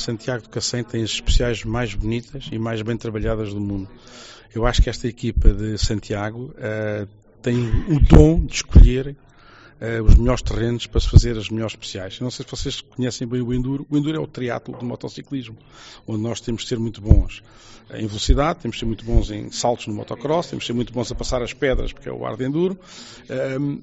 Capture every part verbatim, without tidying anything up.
Santiago do Cacém tem as especiais mais bonitas e mais bem trabalhadas do mundo. Eu acho que esta equipa de Santiago uh, tem o dom de escolher uh, os melhores terrenos para se fazer as melhores especiais. Eu não sei se vocês conhecem bem o Enduro. O Enduro é o triatlo do motociclismo, onde nós temos de ser muito bons em velocidade, temos de ser muito bons em saltos no motocross, temos de ser muito bons a passar as pedras, porque é o ar de Enduro, um,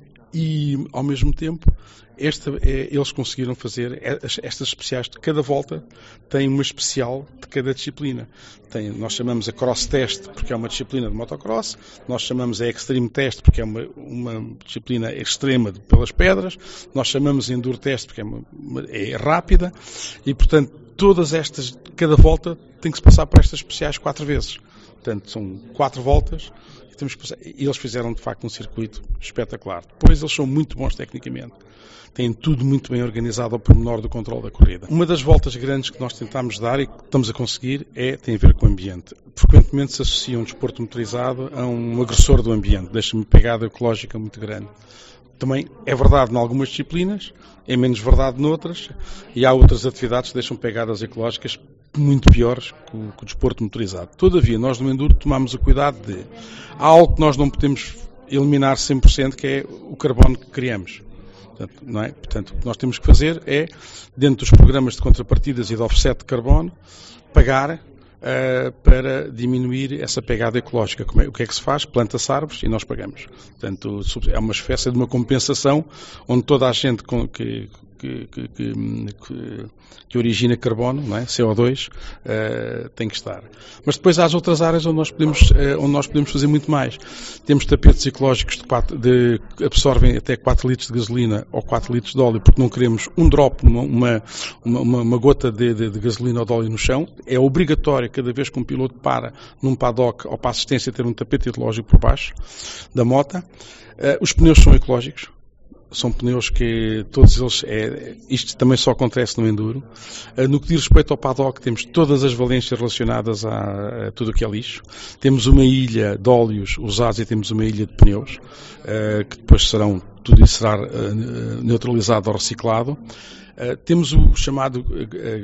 e ao mesmo tempo esta, é, eles conseguiram fazer estas especiais de cada volta, tem uma especial de cada disciplina. Tem, nós chamamos a Cross Test porque é uma disciplina de motocross, nós chamamos a Extreme Test porque é uma, uma disciplina extrema de, pelas pedras, nós chamamos a Enduro Test porque é, uma, uma, é rápida, e portanto todas estas, cada volta tem que se passar por estas especiais quatro vezes. Portanto, são quatro voltas e, temos que passar. E eles fizeram, de facto, um circuito espetacular. Depois, eles são muito bons tecnicamente. Têm tudo muito bem organizado ao pormenor do controle da corrida. Uma das voltas grandes que nós tentamos dar e que estamos a conseguir é, tem a ver com o ambiente. Frequentemente se associa um desporto motorizado a um agressor do ambiente. Deixa-me pegada ecológica muito grande. Também é verdade em algumas disciplinas, é menos verdade noutras, e há outras atividades que deixam pegadas ecológicas muito piores que o, que o desporto motorizado. Todavia, nós no Enduro tomamos o cuidado de... Há algo que nós não podemos eliminar cem por cento, que é o carbono que criamos. Portanto, não é? Portanto, o que nós temos que fazer é, dentro dos programas de contrapartidas e de offset de carbono, pagar Uh, para diminuir essa pegada ecológica. Como é, o que é que se faz? Planta-se árvores e nós pagamos. Portanto, é uma espécie de uma compensação onde toda a gente com, que, que, que, que, que origina carbono, não é? C O dois, uh, tem que estar. Mas depois há as outras áreas onde nós podemos, uh, onde nós podemos fazer muito mais. Temos tapetes ecológicos de quatro, de, que absorvem até quatro litros de gasolina ou quatro litros de óleo, porque não queremos um drop, uma, uma, uma, uma gota de, de, de gasolina ou de óleo no chão. É obrigatório cada vez que um piloto para num paddock ou para a assistência ter um tapete ecológico por baixo da moto. Uh, os pneus são ecológicos. São pneus que todos eles, é, isto também só acontece no Enduro. Uh, no que diz respeito ao paddock, temos todas as valências relacionadas a, a tudo o que é lixo. Temos uma ilha de óleos usados e temos uma ilha de pneus, uh, que depois serão, tudo isso será uh, neutralizado ou reciclado. Uh, temos o chamado uh,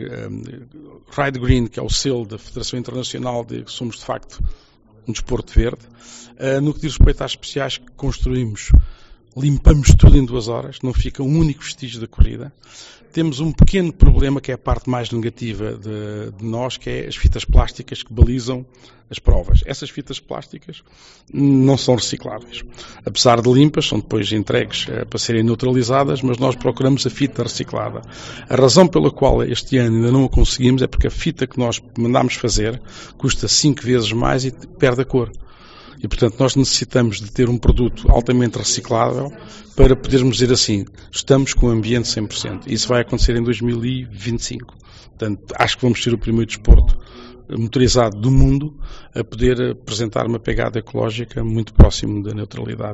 uh, Ride Green, que é o selo da Federação Internacional de que somos de facto um desporto verde. Uh, no que diz respeito às especiais que construímos, limpamos tudo em duas horas, não fica um único vestígio da corrida. Temos um pequeno problema, que é a parte mais negativa de, de nós, que é as fitas plásticas que balizam as provas. Essas fitas plásticas não são recicláveis. Apesar de limpas, são depois entregues eh, para serem neutralizadas, mas nós procuramos a fita reciclada. A razão pela qual este ano ainda não a conseguimos é porque a fita que nós mandámos fazer custa cinco vezes mais e perde a cor. E, portanto, nós necessitamos de ter um produto altamente reciclável para podermos dizer assim, estamos com o ambiente cem por cento. Isso vai acontecer em dois mil e vinte e cinco. Portanto, acho que vamos ser o primeiro desporto motorizado do mundo a poder apresentar uma pegada ecológica muito próximo da neutralidade.